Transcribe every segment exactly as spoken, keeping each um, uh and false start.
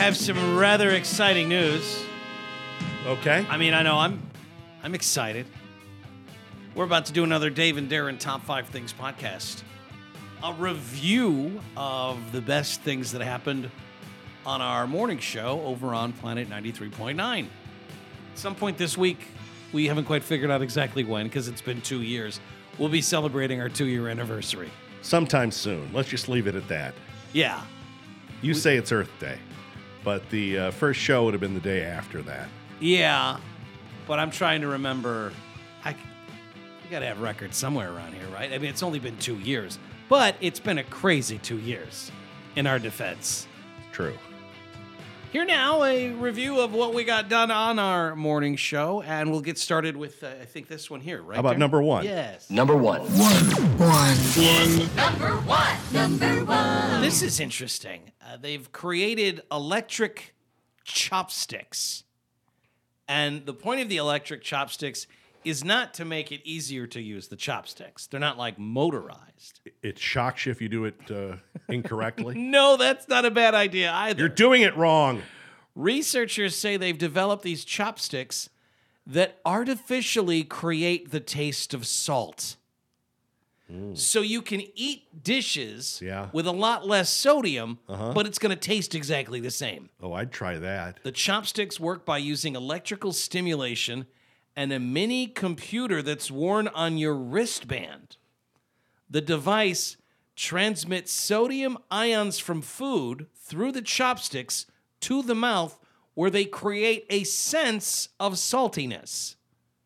have some rather exciting news. Okay. I mean, I know I'm I'm excited. We're about to do another Dave and Darren Top five Things podcast. A review of the best things that happened on our morning show over on Planet ninety-three point nine. At some point this week, we haven't quite figured out exactly when because it's been two years. We'll be celebrating our two-year anniversary. Sometime soon. Let's just leave it at that. Yeah. You we, say it's Earth Day, but the uh, first show would have been the day after that. Yeah, but I'm trying to remember. I, you got to have records somewhere around here, right? I mean, it's only been two years, but it's been a crazy two years in our defense. True. Here now, a review of what we got done on our morning show, and we'll get started with, uh, I think, this one here, right? How about there? number one? Yes. Number one. One. One. One. Number one. Number one. This is interesting. Uh, they've created electric chopsticks. And the point of the electric chopsticks is not to make it easier to use the chopsticks. They're not like motorized. It shocks you if you do it uh, incorrectly. No, that's not a bad idea either. You're doing it wrong. Researchers say they've developed these chopsticks that artificially create the taste of salt. Mm. So you can eat dishes yeah. with a lot less sodium, uh-huh. but it's going to taste exactly the same. Oh, I'd try that. The chopsticks work by using electrical stimulation and a mini computer that's worn on your wristband. The device transmits sodium ions from food through the chopsticks to the mouth, where they create a sense of saltiness.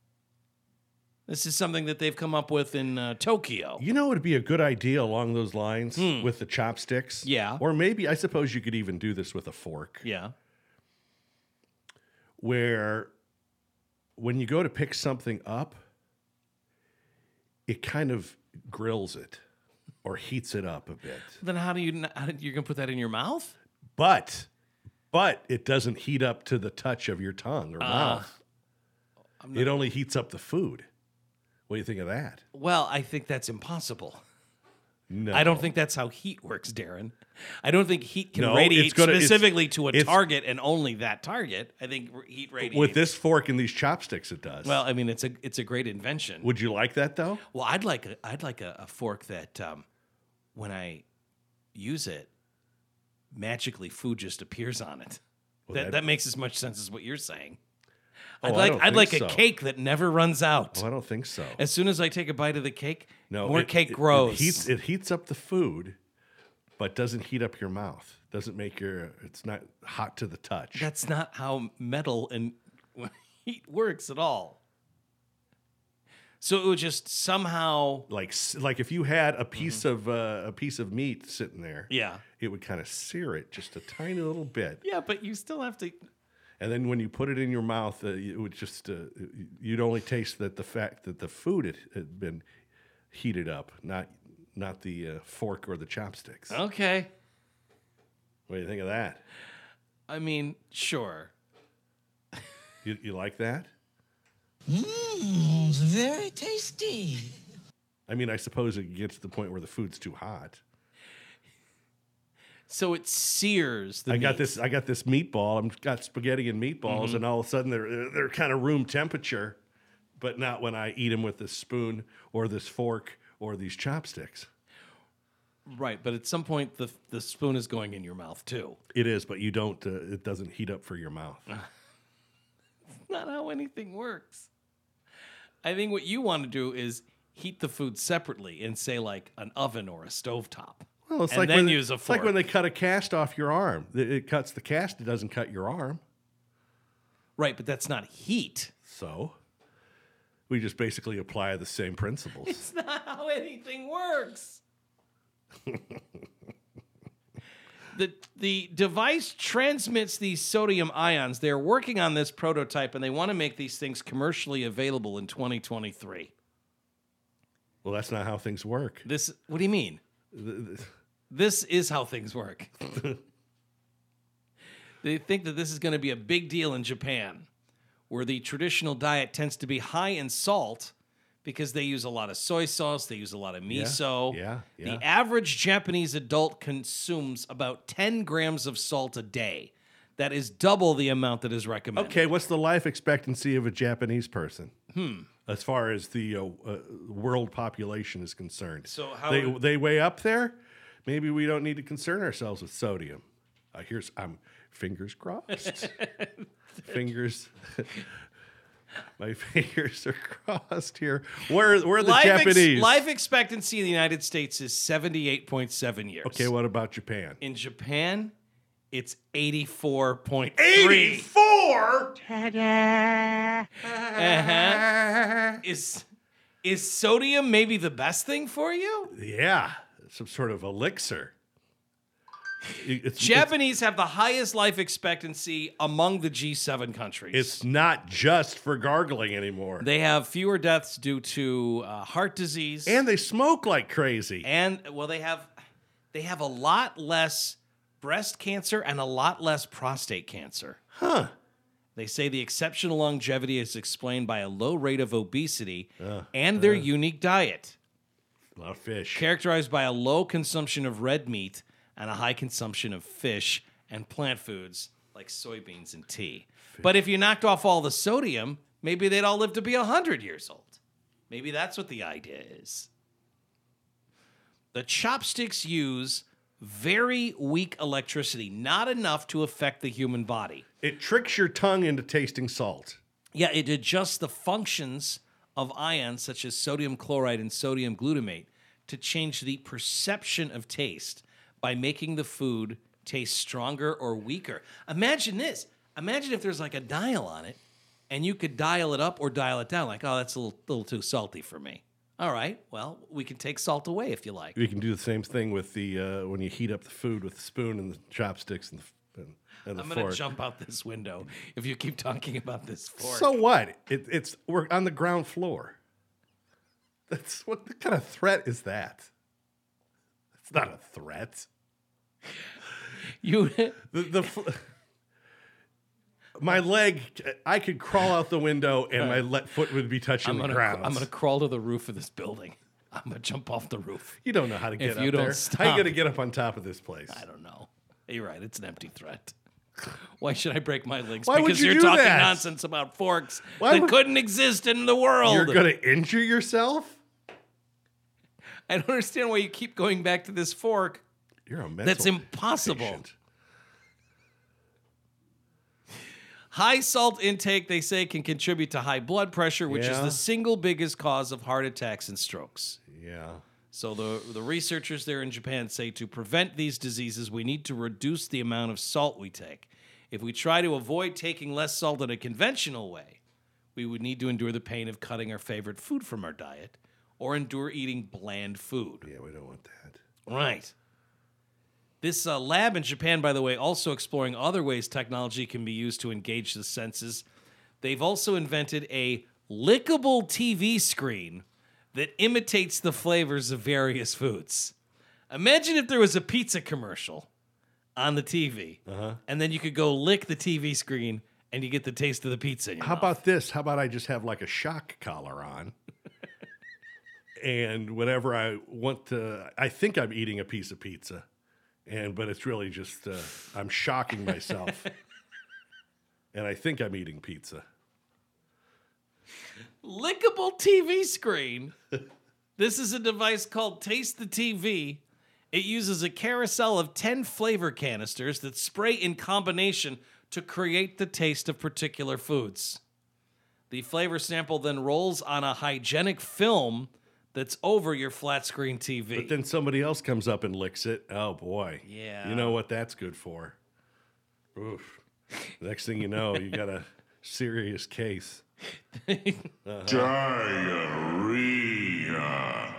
This is something that they've come up with in uh, Tokyo. You know, it would be a good idea along those lines Hmm. with the chopsticks. Yeah. Or maybe, I suppose you could even do this with a fork. Yeah. Where when you go to pick something up, it kind of grills it or heats it up a bit. Then how do you, how do, you're going to put that in your mouth? But, but it doesn't heat up to the touch of your tongue or Uh, mouth. not- It only heats up the food. What do you think of that? Well, I think that's impossible. No. I don't think that's how heat works, Darren. I don't think heat can No, radiate it's gonna- it's- specifically to a it's- target and only that target. I think r- heat radiates. With this fork and these chopsticks, it does. Well, I mean, it's a it's a great invention. Would you like that, though? Well, I'd like a I'd like a, a fork that um, when I use it, magically food just appears on it. Well, that, that- that makes as much sense as what you're saying. Oh, I'd I like don't I'd think like a so. cake that never runs out. Oh, I don't think so. As soon as I take a bite of the cake, No, more it- cake it- grows. It heats, it heats up the food, but doesn't heat up your mouth. Doesn't make your. It's not hot to the touch. That's not how metal and heat works at all. So it would just somehow, like s- like if you had a piece of uh, a piece of meat sitting there, yeah, it would kind of sear it just a tiny little bit, yeah. But you still have to. and then when you put it in your mouth, uh, it would just uh, you'd only taste that the fact that the food had, had been heated up, not not the uh, fork or the chopsticks. Okay, What do you think of that? I mean, sure. You, you like that? Mmm, it's very tasty. I mean, I suppose it gets to the point where the food's too hot. So it sears the I got meat. this. I got this meatball. I've got spaghetti and meatballs, and all of a sudden they're they're kind of room temperature, but not when I eat them with this spoon or this fork or these chopsticks. Right, but at some point the the spoon is going in your mouth too. It is, but you don't. Uh, it doesn't heat up for your mouth. Not how anything works. I think what you want to do is heat the food separately in, say, like an oven or a stovetop. Well, it's and like then when, use a it's like fork. when they cut a cast off your arm. It, it cuts the cast. It doesn't cut your arm. Right, but that's not heat. So we just basically apply the same principles. It's not how anything works. the The device transmits these sodium ions. They're working on this prototype, and they want to make these things commercially available in twenty twenty-three. Well, that's not how things work. This, what do you mean? This is how things work. They think that this is going to be a big deal in Japan, where the traditional diet tends to be high in salt because they use a lot of soy sauce, they use a lot of miso. yeah, yeah. The average Japanese adult consumes about ten grams of salt a day. That is double the amount that is recommended. Okay, what's the life expectancy of a Japanese person? Hmm. As far as the uh, uh, world population is concerned. So how they would- they weigh up there? Maybe we don't need to concern ourselves with sodium. Uh, here's I'm fingers crossed. fingers. My fingers are crossed here. Where where are the life ex- Japanese? life expectancy in the United States is seventy-eight point seven years. Okay, what about Japan? In Japan, it's eighty-four point three. eighty-four? Uh-huh. Is is sodium maybe the best thing for you? Yeah, some sort of elixir. It- It's, Japanese have the highest life expectancy among the G seven countries. It's not just for gargling anymore. They have fewer deaths due to uh, heart disease, And they smoke like crazy. and well, they have they have a lot less breast cancer and a lot less prostate cancer. Huh. They say the exceptional longevity is explained by a low rate of obesity and their unique diet, A lot of fish. characterized by a low consumption of red meat and a high consumption of fish and plant foods like soybeans and tea. But if you knocked off all the sodium, maybe they'd all live to be one hundred years old. Maybe that's what the idea is. The chopsticks use very weak electricity, not enough to affect the human body. It tricks your tongue into tasting salt. Yeah, it adjusts the functions of ions such as sodium chloride and sodium glutamate to change the perception of taste by making the food taste stronger or weaker. Imagine this. Imagine if there's like a dial on it and you could dial it up or dial it down. Like, oh, that's a little, little too salty for me. All right, well, we can take salt away if you like. We can do the same thing with the uh, when you heat up the food with the spoon and the chopsticks and the, and, and the I'm fork. going to jump out this window if you keep talking about this fork. So what? It, it's we're on the ground floor. That's what, what kind of threat is that? It's not a threat. you The, the fl- my leg, I could crawl out the window and my le- foot would be touching I'm the gonna, ground. I'm gonna crawl to the roof of this building. I'm gonna jump off the roof. You don't know how to get If up you don't there. How stop. are you gonna get up on top of this place? I don't know. You're right. It's an empty threat. Why should I break my legs? Why would because you are do talking that? nonsense about forks Why that would- couldn't exist in the world. You're gonna injure yourself? I don't understand why you keep going back to this fork. You're a mental That's impossible. patient. High salt intake, they say, can contribute to high blood pressure, which is Yeah. the single biggest cause of heart attacks and strokes. Yeah. So the, the researchers there in Japan say to prevent these diseases, we need to reduce the amount of salt we take. If we try to avoid taking less salt in a conventional way, we would need to endure the pain of cutting our favorite food from our diet or endure eating bland food. Yeah, we don't want that. Right. This uh, lab in Japan, by the way, also exploring other ways technology can be used to engage the senses. They've also invented a lickable T V screen that imitates the flavors of various foods. Imagine if there was a pizza commercial on the T V, Uh-huh. and then you could go lick the T V screen and you get the taste of the pizza in your How mouth. about this? How about I just have like a shock collar on? And whenever I want to, I think I'm eating a piece of pizza. And but it's really just uh, I'm shocking myself. And I think I'm eating pizza. Lickable T V screen. This is a device called Taste the T V. It uses a carousel of ten flavor canisters that spray in combination to create the taste of particular foods. The flavor sample then rolls on a hygienic film that's over your flat screen T V. But then somebody else comes up and licks it. Oh boy. Yeah. You know what that's good for. Oof. Next thing you know, you got a serious case. Diarrhea.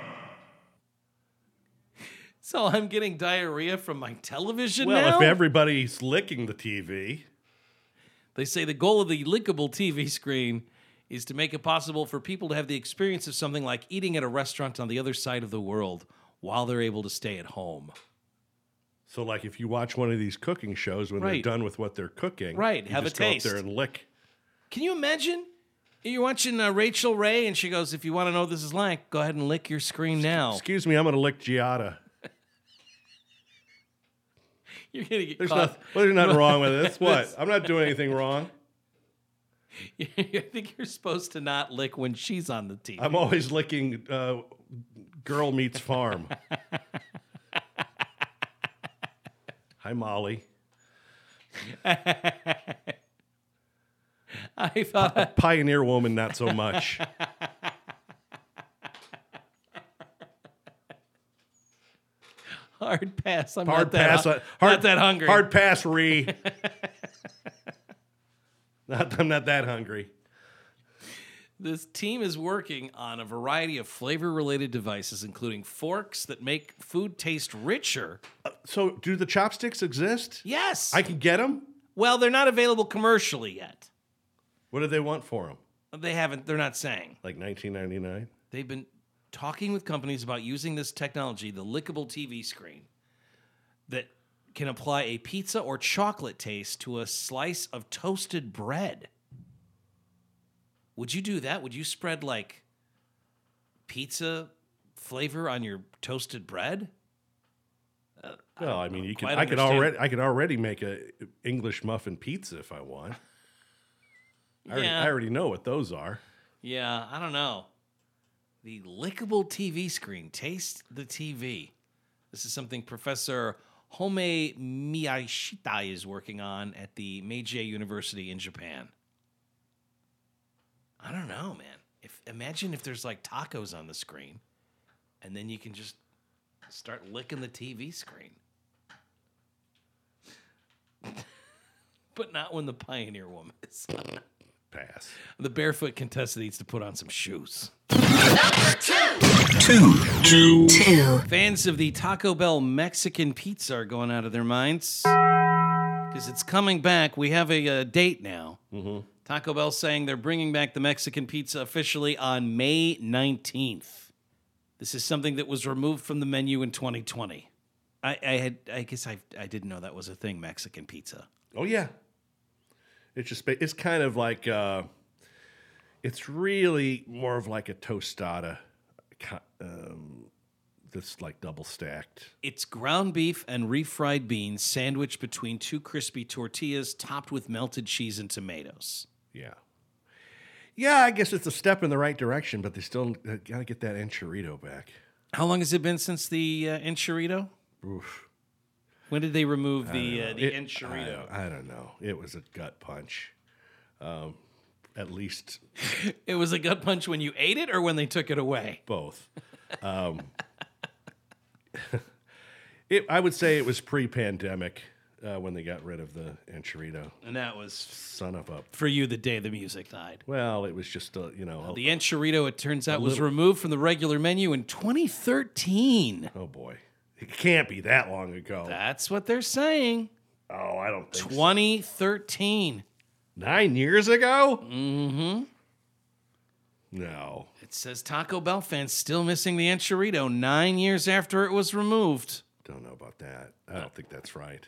So I'm getting diarrhea from my television Well, now? if everybody's licking the T V, They say the goal of the lickable T V screen is to make it possible for people to have the experience of something like eating at a restaurant on the other side of the world while they're able to stay at home. so like if you watch one of these cooking shows when Right. they're done with what they're cooking, Right, you have a just go up taste. there and lick. Can you imagine? You're watching uh, Rachel Ray, and she goes, if you want to know what this is like, go ahead and lick your screen now. Excuse me, I'm going to lick Giada. You're gonna get There's, caught. nothing, well, there's nothing wrong with it. It's what? I'm not doing anything wrong. I think you're supposed to not lick when she's on the T V. I'm always licking uh, Girl Meets Farm. Hi, Molly. I thought Pioneer Woman, not so much. hard pass. I'm Hard not that pass. hu- uh, hard, not that hungry. Hard pass, Ree. not, I'm not that hungry. This team is working on a variety of flavor-related devices, including forks that make food taste richer. So, do the chopsticks exist? Yes. I can get them? well, they're not available commercially yet. What do they want for them? They haven't. They're not saying. Like nineteen ninety-nine? They've been talking with companies about using this technology, the lickable T V screen, that can apply a pizza or chocolate taste to a slice of toasted bread. Would you do that? Would you spread like pizza flavor on your toasted bread? Uh, Well, I mean, you can. quite I could understand. already. I could already make a English muffin pizza if I want. I, already, Yeah. I already know what those are. Yeah, I don't know. The lickable T V screen. Taste the T V. This is something Professor Home Miyashita is working on at the Meiji University in Japan. I don't know, man. If imagine if there's like tacos on the screen, and then you can just start licking the T V screen. But not when the Pioneer Woman is on. Pass. The barefoot contestant needs to put on some shoes. Two. Two. Two. Fans of the Taco Bell Mexican pizza are going out of their minds because it's coming back. We have a, uh date now. Mm-hmm. Taco Bell saying they're bringing back the Mexican pizza officially on May nineteenth. This is something that was removed from the menu in twenty twenty. I, I had, I guess I, I didn't know that was a thing, Mexican pizza. Oh yeah. It's just. It's kind of like. Uh, it's really more of like a tostada. Um, that's like double stacked. It's ground beef and refried beans sandwiched between two crispy tortillas topped with melted cheese and tomatoes. Yeah. Yeah, I guess it's a step in the right direction, but they still got to get that enchilada back. How long has it been since the uh, enchilada? Oof. When did they remove the uh, the It- enchilada? I, I don't know. It was a gut punch. Um, at least It was a gut punch when you ate it or when they took it away? both. Um, it, I would say it was pre-pandemic uh, when they got rid of the enchilada. And that was, Son of a. for you, the day the music died. Well, it was just a, you know. A, The enchilada, it turns out, was removed from the regular menu in twenty thirteen. oh boy, it can't be that long ago. That's what they're saying. oh, I don't think so. twenty thirteen. Nine years ago. Mm-hmm. No. It says Taco Bell fans still missing the enchilada nine years after it was removed. Don't know about that. I don't think that's right.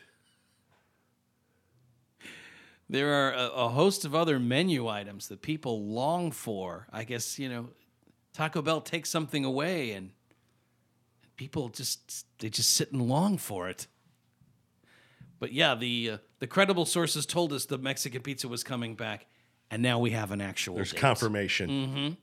There are a, a host of other menu items that people long for. I guess, you know, Taco Bell takes something away and people just, they just sit and long for it. But yeah, the uh, the credible sources told us the Mexican pizza was coming back, and now we have an actual There's date. confirmation.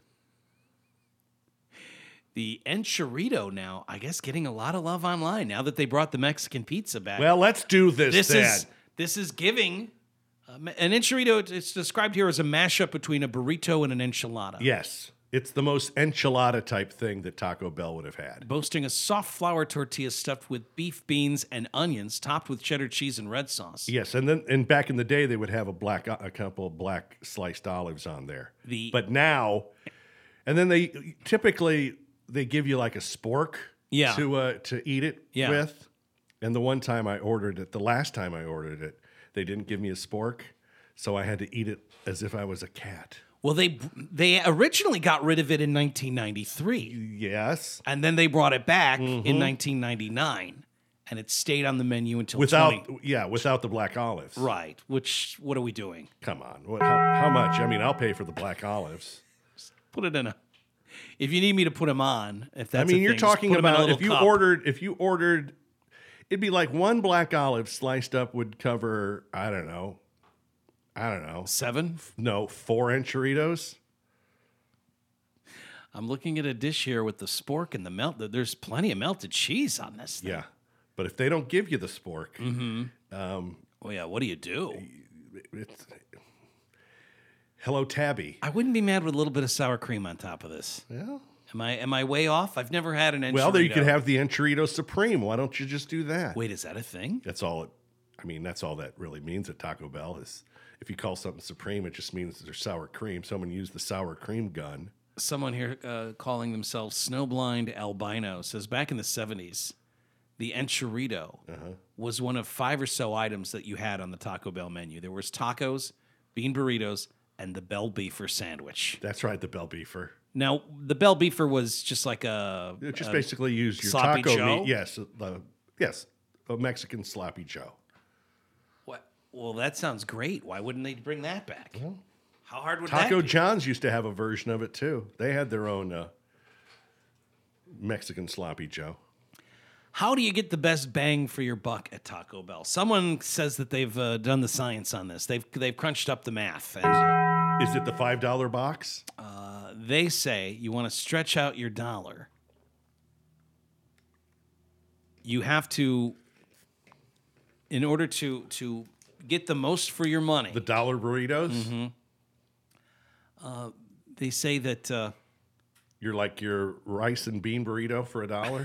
The enchilada now, I guess, getting a lot of love online now that they brought the Mexican pizza back. Well, let's do this, this then. is this is giving uh, an enchilada. It's described here as a mashup between a burrito and an enchilada. Yes. It's the most enchilada type thing that Taco Bell would have had. Boasting a soft flour tortilla stuffed with beef, beans, and onions, topped with cheddar cheese and red sauce. Yes, and then and back in the day they would have a black a couple of black sliced olives on there. The- but now, and then they typically they give you like a spork Yeah. to uh, to eat it Yeah. with. And the one time I ordered it, the last time I ordered it, they didn't give me a spork, so I had to eat it as if I was a cat. Well, they they originally got rid of it in nineteen ninety-three, Yes, and then they brought it back Mm-hmm. in nineteen ninety-nine, and it stayed on the menu until without twenty yeah, without the black olives. Right. Which, what are we doing? Come on, what, how, how much? I mean, I'll pay for the black olives. Put it in a. If you need me to put them on, if I that's mean, a you're thing, just talking put 'em in a about little if you cup. ordered if you ordered It'd be like one black olive sliced up would cover, I don't know, I don't know, Seven? no, four enchiritos. I'm looking at a dish here with the spork and the melt. There's plenty of melted cheese on this thing. Yeah. But if they don't give you the spork, Oh, yeah. What do you do? it's hello tabby. I wouldn't be mad with a little bit of sour cream on top of this. Yeah. Am I am I way off? I've never had an enchilada. Well, there you could have the enchilito supreme. Why don't you just do that? Wait, is that a thing? That's all it, I mean, that's all that really means at Taco Bell is if you call something supreme, it just means there's sour cream. Someone used the sour cream gun. Someone here uh, calling themselves Snowblind Albino says back in the seventies, the enchilito was one of five or so items that you had on the Taco Bell menu. There was tacos, bean burritos, and the Bell Beefer sandwich. That's right, the Bell Beefer. Now, the Bell Beefer was just like a... It just a- basically used your sloppy taco Joe? meat. Yes, the, yes, a Mexican sloppy Joe. What? Well, that sounds great. Why wouldn't they bring that back? How hard would Taco that be? John's used to have a version of it too. They had their own uh, Mexican sloppy Joe. How do you get the best bang for your buck at Taco Bell? Someone says that they've uh, done the science on this. They've they've crunched up the math, and Is it the five dollar box? uh, they say you want to stretch out your dollar. You have to, in order to to get the most for your money. The dollar burritos? Mm-hmm. They say that uh, You're like your rice and bean burrito for a dollar?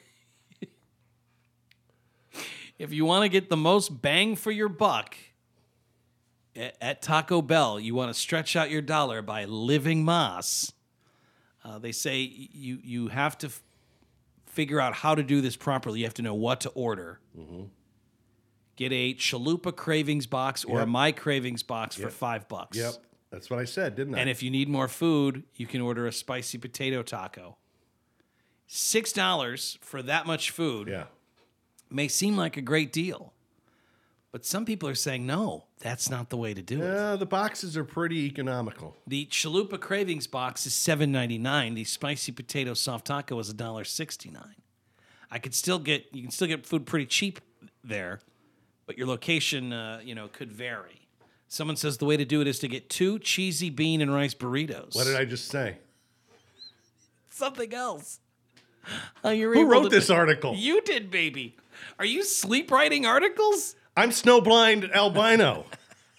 if you want to get the most bang for your buck at, at Taco Bell, you want to stretch out your dollar by living Moss. Uh, they say you you have to f- figure out how to do this properly. You have to know what to order. Get a Chalupa Cravings box or a Yep. My Cravings box for Yep. five bucks. Yep. That's what I said, didn't I? And if you need more food, you can order a spicy potato taco. Six dollars for that much food yeah. may seem like a great deal, but some people are saying no, that's not the way to do it. Yeah, the boxes are pretty economical. The Chalupa Cravings box is seven ninety-nine. The spicy potato soft taco is one dollar sixty-nine. I could still get you can still get food pretty cheap there, but your location, uh, you know, could vary. Someone says the way to do it is to get two cheesy bean and rice burritos. What did I just say? Something else. How you're Who able wrote to- this article? You did, baby. Are you sleep writing articles? I'm snowblind albino.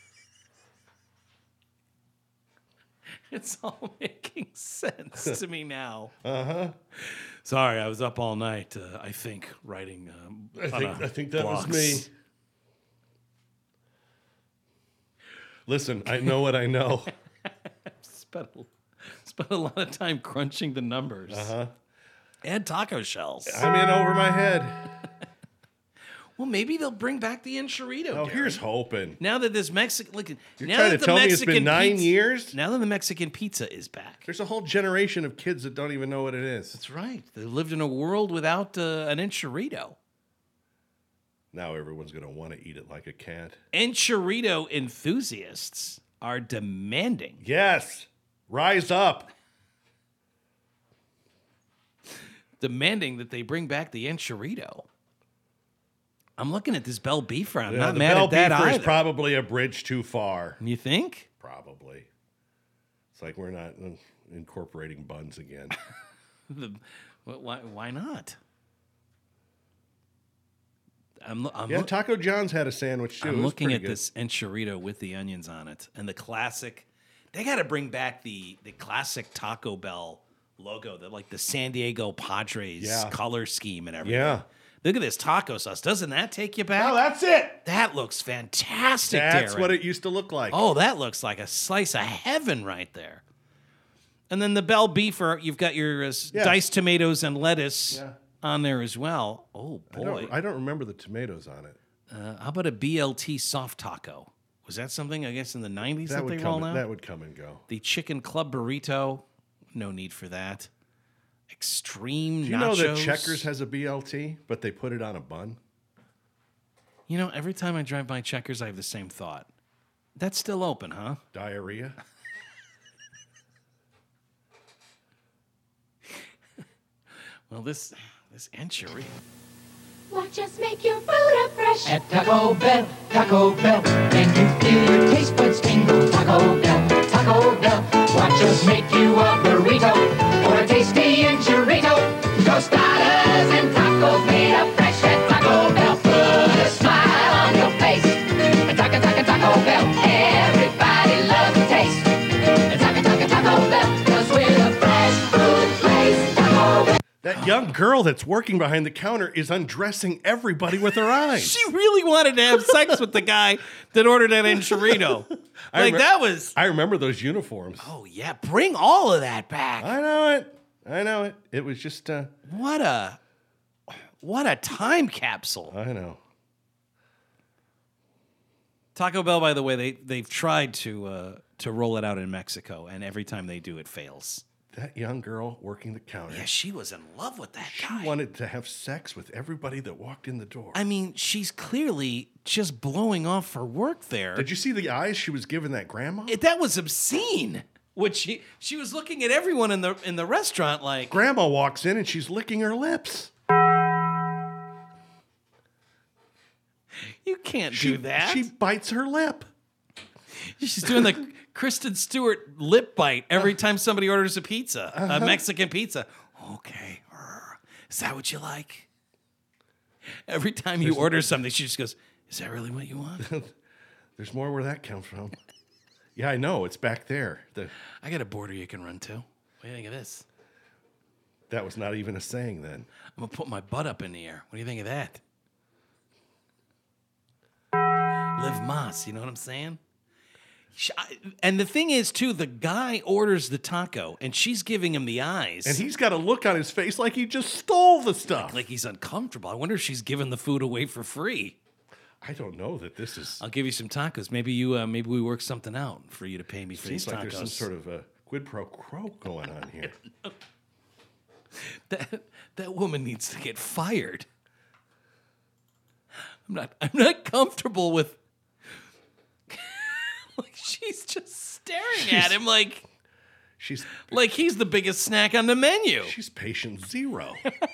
It's all making sense to me now. Uh huh. Sorry, I was up all night. Uh, I think writing. Um, I on think a I think that was blogs. me. Listen, I know what I know. Spent a, spent a lot of time crunching the numbers. Uh huh. And taco shells. I'm in over my head. Well, maybe they'll bring back the enchilito. Oh, Darren. here's hoping. Now that this Mexican, look, You're now trying that to the tell me it's Mexican been nine pizza, years? Now that the Mexican pizza is back. There's a whole generation of kids that don't even know what it is. That's right. They lived in a world without uh, an enchilito. Now everyone's going to want to eat it like a cat. Enchilito enthusiasts are demanding. Yes. Rise up. demanding that they bring back the enchilito. I'm looking at this Bell Beefer. I'm Yeah, not the mad Bell at that Beefer is either. probably a bridge too far. You think? Probably. It's like we're not uh, incorporating buns again. The, wh- why, why not? I'm, lo- I'm, Yeah, loo- Taco John's had a sandwich too. It I'm was looking pretty at good. this enchilito with the onions on it and the classic. They got to bring back the the classic Taco Bell logo, the like the San Diego Padres Yeah. color scheme and everything. Yeah. Look at this taco sauce. Doesn't that take you back? Oh, that's it. that looks fantastic. That's Darren. what it used to look like. Oh, that looks like a slice of heaven right there. And then the Bell Beefer, you've got your uh, s- Yes. diced tomatoes and lettuce Yeah. on there as well. Oh I boy. don't, I don't remember the tomatoes on it. Uh, how about a B L T soft taco? Was that something, I guess, in the nineties that, That they would rolled come. out? That would come and go. The chicken club burrito, no need for that. Extreme Do you nachos. know that Checkers has a B L T, but they put it on a bun? You know, every time I drive by Checkers, I have the same thought. That's still open, huh? Diarrhea. Well, this this enchilada. Watch us make your food fresh. At Taco Bell, Taco Bell, and you feel your taste buds tingle. Taco Bell, Taco Bell, watch us make you a burrito or a tasty enchilada. Tostadas and tacos made up fresh at Taco Bell. Put a smile on your face. At Taco, Taco, Taco Bell, everybody loves the taste. At Taco, Taco, Taco Bell, 'cause we're the fresh food place. Taco Bell. That young girl that's working behind the counter is undressing everybody with her eyes. She really wanted to have sex with the guy that ordered that enchilada. I Like re- that was. I remember those uniforms. Oh yeah, bring all of that back. I know it. I know it. It was just, uh, What a, what a time capsule. I know. Taco Bell, by the way, they they've tried to uh, to roll it out in Mexico, and every time they do, it fails. That young girl working the counter. Yeah, she was in love with that She guy. wanted to have sex with everybody that walked in the door. I mean, she's clearly just blowing off her work there. Did you see the eyes she was giving that grandma? It- that was obscene. What she she was looking at everyone in the in the restaurant like. Grandma walks in and she's licking her lips. You can't She, do that. She bites her lip. She's doing the Kristen Stewart lip bite every time somebody orders a pizza, a Mexican pizza. Okay, er, is that what you like? Every time you order something, she just goes, "Is that really what you want?" There's more where that comes from. Yeah, I know. It's back there. The, I got a border you can run to. What do you think of this? that was not even a saying then. I'm gonna put my butt up in the air. What do you think of that? Live Mas, you know what I'm saying? Sh- I- And the thing is, too, the guy orders the taco, and she's giving him the eyes. And he's got a look on his face like he just stole the stuff. like he's uncomfortable. I wonder if she's giving the food away for free. I don't know that this is. I'll give you some tacos. Maybe you, uh, maybe we work something out for you to pay me for Seems these like tacos. there's some sort of a quid pro quo going on here. that that woman needs to get fired. I'm not. I'm not comfortable with. like she's just staring at him like She's like he's the biggest snack on the menu. she's patient zero.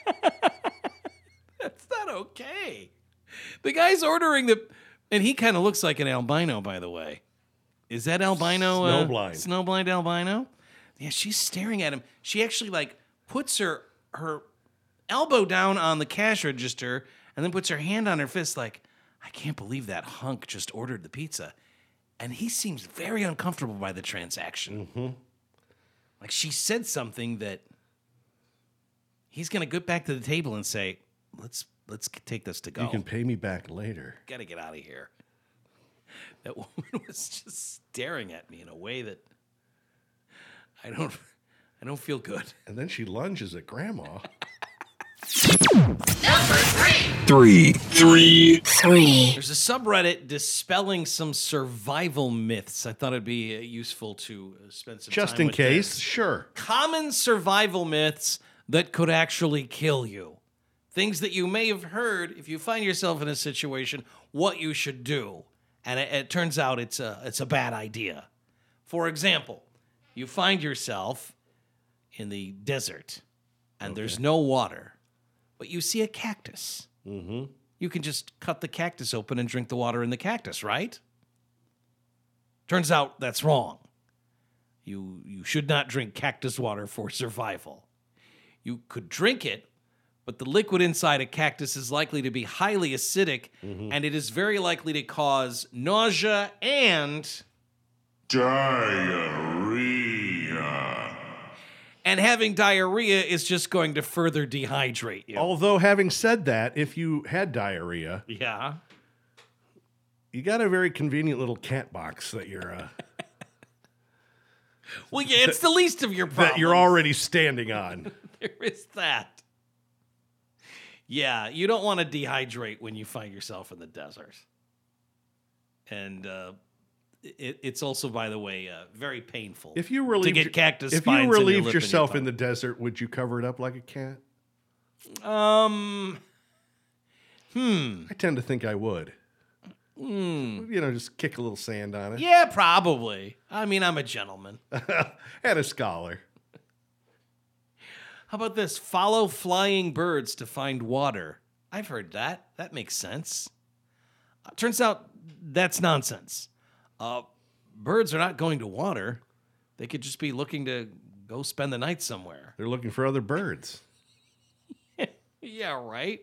That's not okay. The guy's ordering the, and he kind of looks like an albino, by the way. Is that albino? Uh, Snowblind. Snowblind albino? Yeah, she's staring at him. She actually like puts her her elbow down on the cash register and then puts her hand on her fist, like, I can't believe that hunk just ordered the pizza. And he seems very uncomfortable by the transaction. Mm-hmm. Like she said something that he's gonna go back to the table and say, "Let's let's take this to go." You can pay me back later. Gotta get out of here. That woman was just staring at me in a way that I don't I don't feel good. And then she lunges at grandma. Three. Three. Three. There's a subreddit dispelling some survival myths. I thought it'd be uh, useful to uh, spend some Just time in with case, this. sure. Common survival myths that could actually kill you. Things that you may have heard if you find yourself in a situation, what you should do. And it, it turns out it's a, it's a bad idea. For example, you find yourself in the desert and there's no water, but you see a cactus. Mm-hmm. You can just cut the cactus open and drink the water in the cactus, right? Turns out that's wrong. You, you should not drink cactus water for survival. You could drink it, but the liquid inside a cactus is likely to be highly acidic, and it is very likely to cause nausea and Diarrhea. and having diarrhea is just going to further dehydrate you. Although, having said that, if you had diarrhea, Yeah. you got a very convenient little cat box that you're uh, Well, yeah, it's the least of your problems. that you're already standing on. There is that. Yeah, you don't want to dehydrate when you find yourself in the desert. And uh, it, it's also, by the way, uh, very painful. If you relieved, get cactus if spines in you your relieved lip and your yourself in tongue. the desert, would you cover it up like a cat? Um, hmm. I tend to think I would. You know, just kick a little sand on it. Yeah, probably. I mean, I'm a gentleman. And a scholar. How about this? Follow flying birds to find water. I've heard that. That makes sense. Uh, turns out that's nonsense. Uh, birds are not going to water. They could just be looking to go spend the night somewhere. They're looking for other birds. Yeah, right.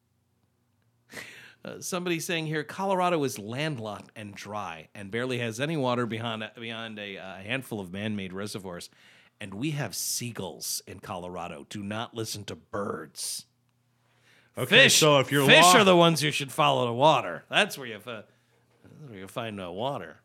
Uh, somebody saying here, Colorado is landlocked and dry and barely has any water beyond, beyond a, a handful of man-made reservoirs. And we have seagulls in Colorado. Do not listen to birds. Okay, Fish, so if you're fish lost, are the ones you should follow to water. That's where you, fi- that's where you find uh, water.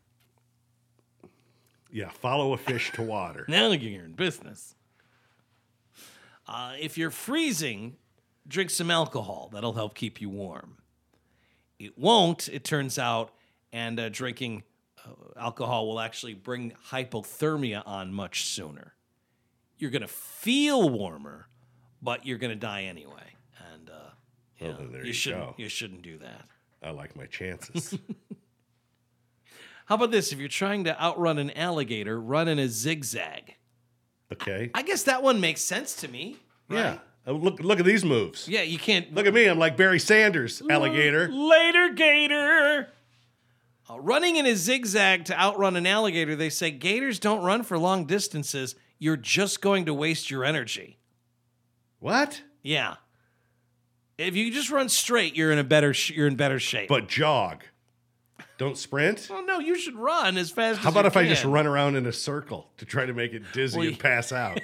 yeah, follow a fish to water. Now you're in business. Uh, if you're freezing, drink some alcohol. That'll help keep you warm. It won't, it turns out, and uh, drinking uh, alcohol will actually bring hypothermia on much sooner. You're going to feel warmer, but you're going to die anyway. And uh, yeah, Well, then there you, you shouldn't, go. you shouldn't do that. I like my chances. How about this? If you're trying to outrun an alligator, run in a zigzag. Okay. I guess that one makes sense to me. Right? Yeah. Uh, Look, look at these moves. Yeah, you can't. Look at me. I'm like Barry Sanders, alligator. Later, gator. Uh, running in a zigzag to outrun an alligator, they say gators don't run for long distances. You're just going to waste your energy. What? Yeah. If you just run straight, you're in a better sh- you're in better shape. But jog. Don't sprint. well, no, you should run as fast. How as about you if I just can. run around in a circle to try to make it dizzy Well, and you- pass out?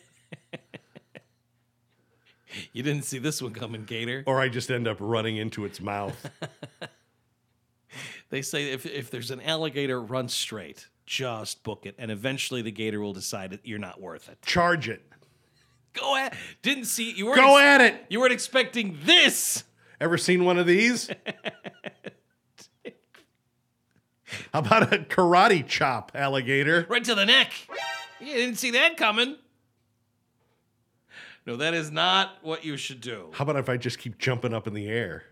You didn't see this one coming, gator. Or I just end up running into its mouth. They say if if there's an alligator, run straight. Just book it, and eventually the gator will decide that you're not worth it. Charge it. Go at. Didn't see you weren't. Go ex- at it. You weren't expecting this. Ever seen one of these? How about a karate chop, alligator? Right to the neck. You didn't see that coming. No, that is not what you should do. How about if I just keep jumping up in the air?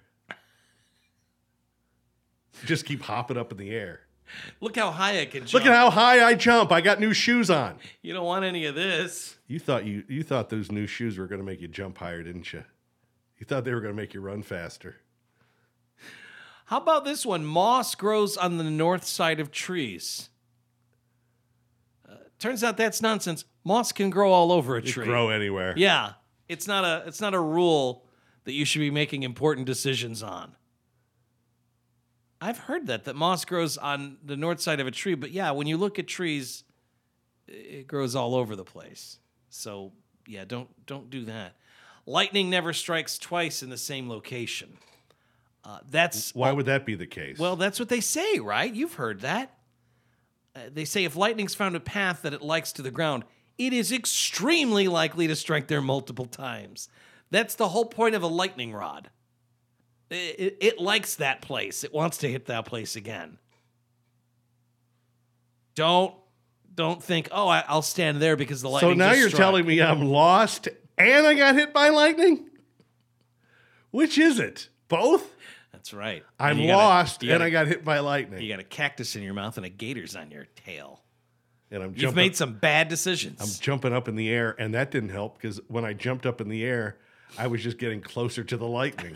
Just keep hopping up in the air. Look how high I can jump. Look at how high I jump. I got new shoes on. You don't want any of this. You thought you you thought those new shoes were going to make you jump higher, didn't you? You thought they were going to make you run faster. How about this one? Moss grows on the north side of trees. Uh, turns out that's nonsense. Moss can grow all over a It tree. grow anywhere. Yeah, it's not a it's not a rule that you should be making important decisions on. I've heard that that moss grows on the north side of a tree, but yeah, when you look at trees, it grows all over the place. So yeah, don't don't do that. Lightning never strikes twice in the same location. Uh, that's Why would that be the case? well, that's what they say, right? You've heard that. Uh, they say if lightning's found a path that it likes to the ground, it is extremely likely to strike there multiple times. That's the whole point of a lightning rod. It, it, it likes that place. It wants to hit that place again. Don't don't think, oh, I, I'll stand there because the lightning. so now just you're struck. telling me I'm lost and I got hit by lightning? Which is it? Both? That's right. I'm You gotta- lost you and gotta- I got hit by lightning. You got a cactus in your mouth and a gator's on your tail. And I'm You've jumping, made some bad decisions. I'm jumping up in the air, and that didn't help because when I jumped up in the air, I was just getting closer to the lightning.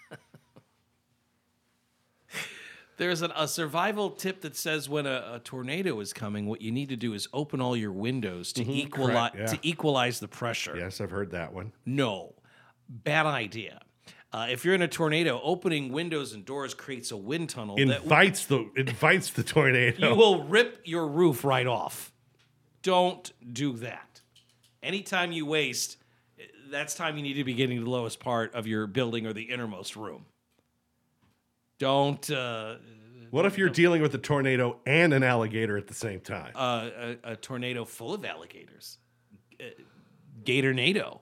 There's an, a survival tip that says when a, a tornado is coming, what you need to do is open all your windows to equalize correct, yeah. to equalize the pressure. Yes, I've heard that one. No, bad idea. Uh, if you're in a tornado, opening windows and doors creates a wind tunnel that w- Invites the invites the tornado. you will rip your roof right off. Don't do that. Anytime you waste, that's time you need to be getting to the lowest part of your building or the innermost room. Don't. Uh, What if you're dealing with a tornado and an alligator at the same time? uh, a, a tornado full of alligators. Uh, Gatornado.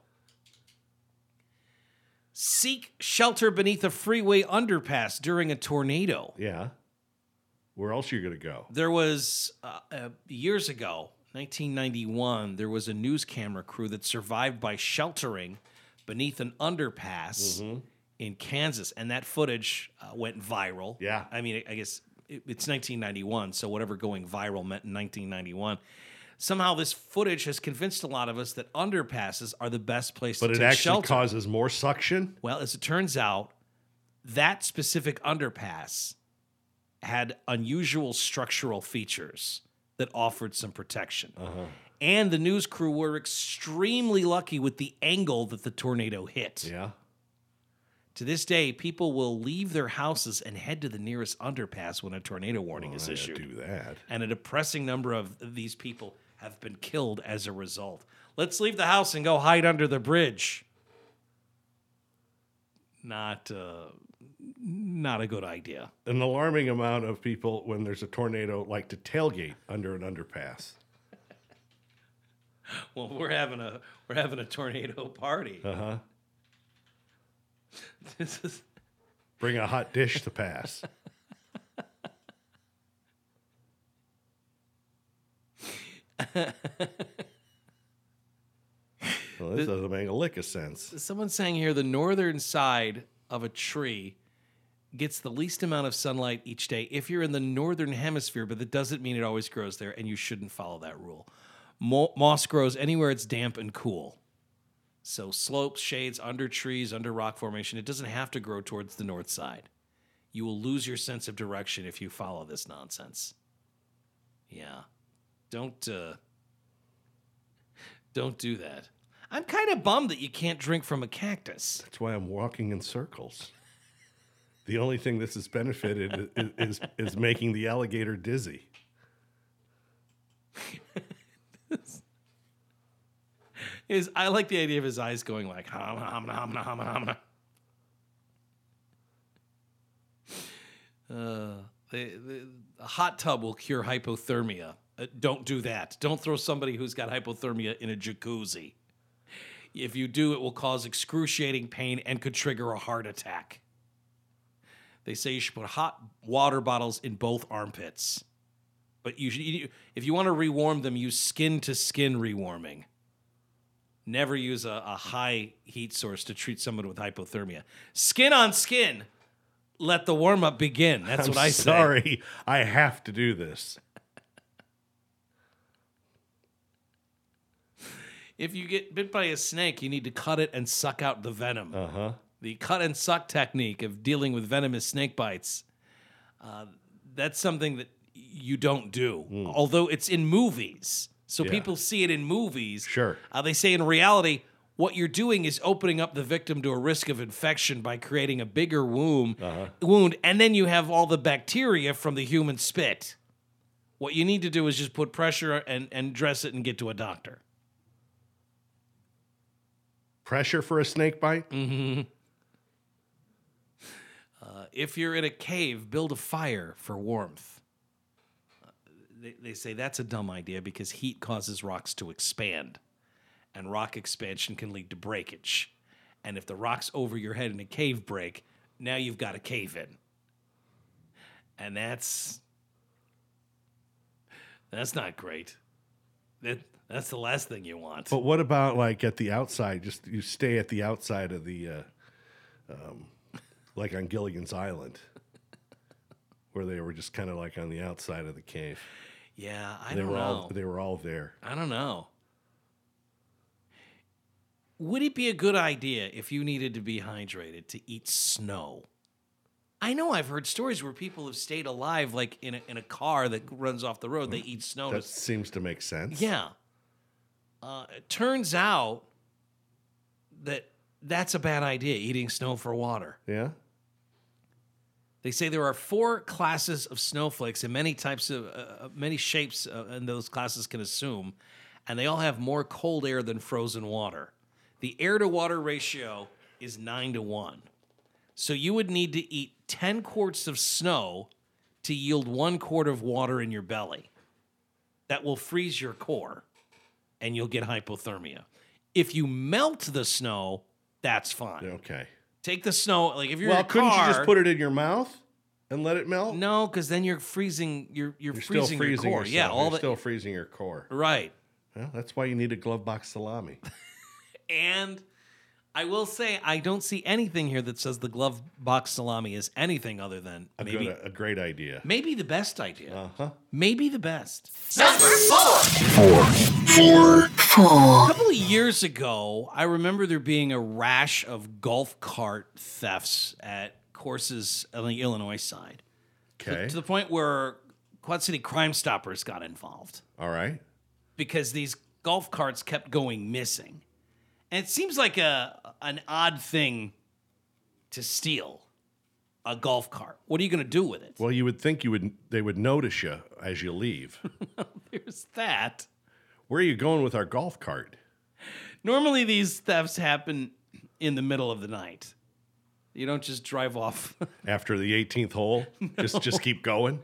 Seek shelter beneath a freeway underpass during a tornado. yeah. Where else are you going to go? There was, uh, uh, years ago, nineteen ninety-one, there was a news camera crew that survived by sheltering beneath an underpass Mm-hmm. in Kansas. And that footage uh, went viral. Yeah. I mean, I guess it, it's nineteen ninety-one, so whatever going viral meant in nineteen ninety-one. Somehow this footage has convinced a lot of us that underpasses are the best place But to it take actually shelter. causes more suction. Well, as it turns out, that specific underpass had unusual structural features that offered some protection. Uh-huh. And the news crew were extremely lucky with the angle that the tornado hit. Yeah. To this day, people will leave their houses and head to the nearest underpass when a tornado warning Well, is I issued. do that. And a depressing number of these people have been killed as a result. Let's leave the house and go hide under the bridge. Not, uh, not a good idea. An alarming amount of people, when there's a tornado, like to tailgate under an underpass. Well, we're having a we're having a tornado party. Uh huh. This is Bring a hot dish to pass. Well, this doesn't make a lick of sense. someone saying here the northern side of a tree gets the least amount of sunlight each day if you're in the northern hemisphere, but that doesn't mean it always grows there, and you shouldn't follow that rule. Mo- moss grows anywhere it's damp and cool. So slopes, shades, under trees, under rock formation, it doesn't have to grow towards the north side. You will lose your sense of direction if you follow this nonsense. Yeah. Don't uh don't do that. I'm kind of bummed that you can't drink from a cactus. That's why I'm walking in circles. The only thing this has benefited is, is, is making the alligator dizzy. Is I like the idea of his eyes going like hum hum hum hum hum. Uh, the, the, a hot tub will cure hypothermia. Uh, don't do that. Don't throw somebody who's got hypothermia in a jacuzzi. If you do, it will cause excruciating pain and could trigger a heart attack. They say you should put hot water bottles in both armpits. But you should, you, if you want to rewarm them, use skin-to-skin rewarming. Never use a, a high heat source to treat someone with hypothermia. Skin on skin. Let the warm-up begin. That's I'm what I say. sorry. I have to do this. If you get bit by a snake, you need to cut it and suck out the venom. Uh-huh. The cut and suck technique of dealing with venomous snake bites, uh, that's something that you don't do. Although it's in movies. So Yeah. people see it in movies. Sure. Uh, they say in reality, what you're doing is opening up the victim to a risk of infection by creating a bigger wound, wound, and then you have all the bacteria from the human spit. What you need to do is just put pressure and, and dress it and get to a doctor. Pressure for a snake bite? Uh, if you're in a cave, build a fire for warmth. Uh, they, they say that's a dumb idea because heat causes rocks to expand, and rock expansion can lead to breakage. And if the rocks over your head in a cave break, now you've got a cave in. And that's that's not great. That that's the last thing you want. But what about like at the outside? Just you stay at the outside of the, uh, um, like on Gilligan's Island, where they were just kind of like on the outside of the cave. Yeah, I they don't were know. all they were all there. I don't know. Would it be a good idea if you needed to be hydrated to eat snow? I know I've heard stories where people have stayed alive, like in a, in a car that runs off the road. They eat snow. That to- seems to make sense. yeah. Uh, it turns out that that's a bad idea, eating snow for water. Yeah. They say there are four classes of snowflakes and many types of, uh, many shapes, uh, and those classes can assume, and they all have more cold air than frozen water. The air to water ratio is nine to one. So you would need to eat ten quarts of snow to yield one quart of water in your belly. That will freeze your core, and you'll get hypothermia. If you melt the snow, that's fine. Okay. Take the snow, like if you're Well, in a couldn't car, you just put it in your mouth and let it melt? No, because then you're freezing. You're you're, You're freezing, still freezing your core. yourself. Yeah, all You're the still freezing your core. right. Well, that's why you need a glove box salami. And I will say, I don't see anything here that says the glove box salami is anything other than A, maybe good, a great idea. maybe the best idea. Uh huh. Maybe the best. Four. A couple of years ago, I remember there being a rash of golf cart thefts at courses on the Illinois side. Okay. To the point where Quad City Crime Stoppers got involved All right. because these golf carts kept going missing. And it seems like a an odd thing to steal, a golf cart. What are you going to do with it? Well, you would think you would they would notice you as you leave. There's that. Where are you going with our golf cart? Normally these thefts happen in the middle of the night. You don't just drive off. After the eighteenth hole? Just just keep going?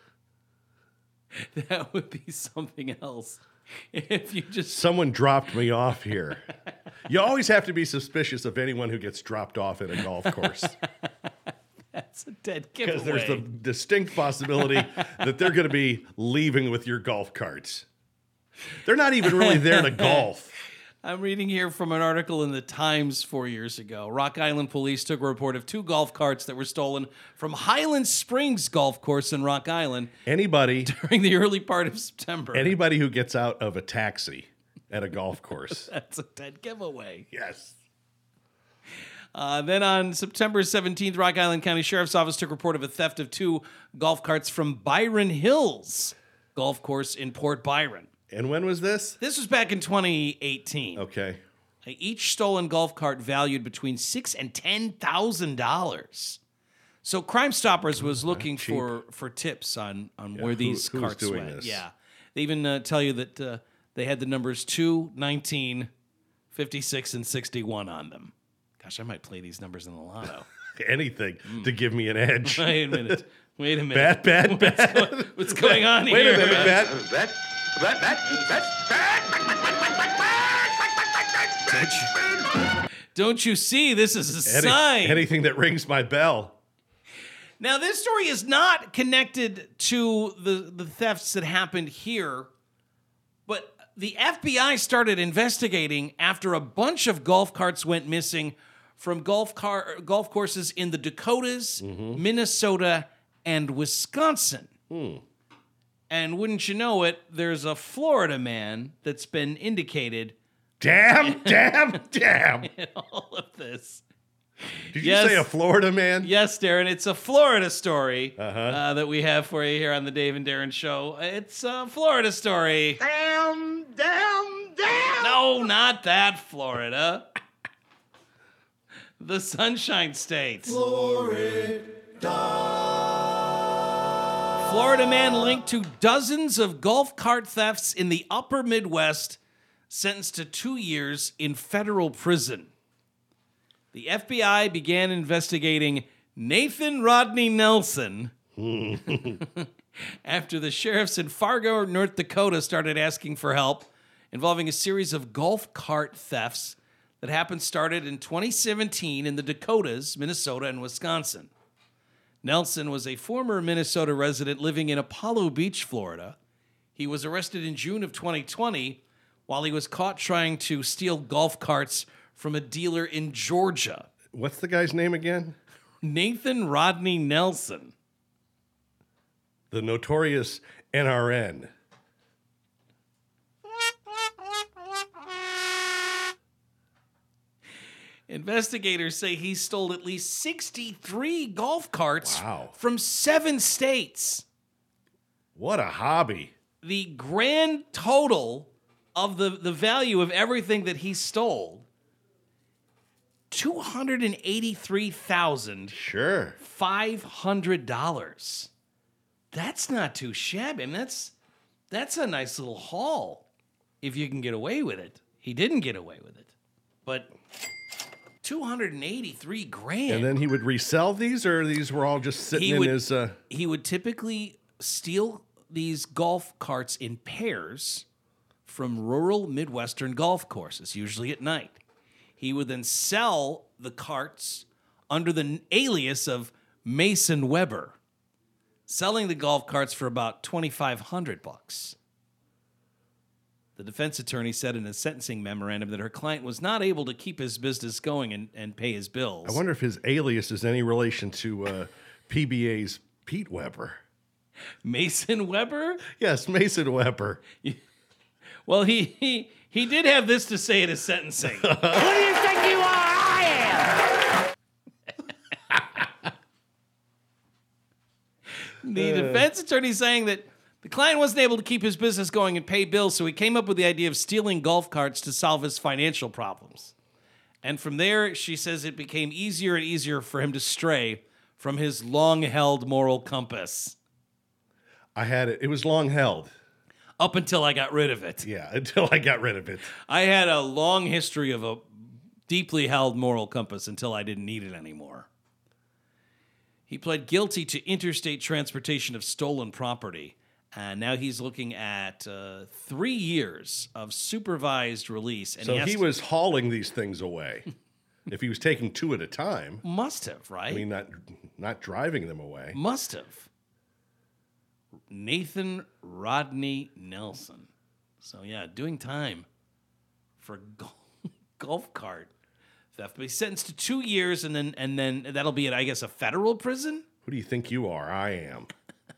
That would be something else. If you just Someone dropped me off here. You always have to be suspicious of anyone who gets dropped off at a golf course. that's a dead giveaway. Because there's the distinct possibility that they're going to be leaving with your golf carts. They're not even really there to golf. I'm reading here from an article in the Times four years ago. Rock Island police took a report of two golf carts that were stolen from Highland Springs Golf Course in Rock Island Anybody, during the early part of September. anybody who gets out of a taxi at a golf course. That's a dead giveaway. Yes. Uh, then on September seventeenth, Rock Island County Sheriff's Office took report of a theft of two golf carts from Byron Hills Golf Course in Port Byron. And when was this? This was back in twenty eighteen. Okay. Each stolen golf cart valued between six and ten thousand dollars. So Crime Stoppers was looking cheap. for for tips on on Yeah, where who- these who's carts doing went. this? Yeah, they even uh, tell you that uh, they had the numbers two, nineteen, fifty-six, and sixty-one on them. Gosh, I might play these numbers in the lotto. Anything to give me an edge. Wait a minute. Wait a minute. Bat, bat, bat. What's going on Wait here? a minute, bat. That, that, that, that. Don't you see? This is a Any- sign. anything that rings my bell. Now, this story is not connected to the, the thefts that happened here, but the F B I started investigating after a bunch of golf carts went missing from golf car golf courses in the Dakotas, Minnesota, and Wisconsin. And wouldn't you know it, there's a Florida man that's been indicated Damn, damn, damn. in all of this. Did you Yes. say a Florida man? Yes, Darren, it's a Florida story Uh-huh. uh, that we have for you here on the Dave and Darren Show. It's a Florida story. Damn, damn, damn. No, not that Florida. The Sunshine State. Florida. Florida man linked to dozens of golf cart thefts in the upper Midwest, sentenced to two years in federal prison. The F B I began investigating Nathan Rodney Nelson after the sheriffs in Fargo, North Dakota started asking for help involving a series of golf cart thefts that happened started in twenty seventeen in the Dakotas, Minnesota, and Wisconsin. Nelson was a former Minnesota resident living in Apollo Beach, Florida. He was arrested in June of twenty twenty while he was caught trying to steal golf carts from a dealer in Georgia. What's the guy's name again? Nathan Rodney Nelson. The notorious N R N. Investigators say he stole at least sixty-three golf carts Wow. from seven states. What a hobby. The grand total of the, the value of everything that he stole, two hundred eighty-three thousand Sure. five hundred dollars. That's not too shabby. I mean, that's that's a nice little haul if you can get away with it. He didn't get away with it, but two hundred eighty-three grand. And then he would resell these, or these were all just sitting He in would- his. Uh, he would typically steal these golf carts in pairs from rural Midwestern golf courses, usually at night. He would then sell the carts under the alias of Mason Weber, selling the golf carts for about twenty-five hundred bucks. The defense attorney said in a sentencing memorandum that her client was not able to keep his business going and, and pay his bills. I wonder if his alias is any relation to uh, P B A's Pete Weber. Mason Weber? Yes, Mason Weber. Well, he, he he did have this to say at his sentencing. Who do you think you are? I am. The defense attorney saying that the client wasn't able to keep his business going and pay bills, so he came up with the idea of stealing golf carts to solve his financial problems. And from there, she says it became easier and easier for him to stray from his long-held moral compass. I had it. It was long held. Up until I got rid of it. Yeah, until I got rid of it. I had a long history of a deeply held moral compass until I didn't need it anymore. He pled guilty to interstate transportation of stolen property. And now he's looking at uh, three years of supervised release. And So he, has he to- was hauling these things away. If he was taking two at a time, must have, right? I mean, not not driving them away. Must have. Nathan Rodney Nelson. So, yeah, doing time for gol- golf cart theft. But he's sentenced to two years, and then and then that'll be, at, I guess, a federal prison? Who do you think you are? I am.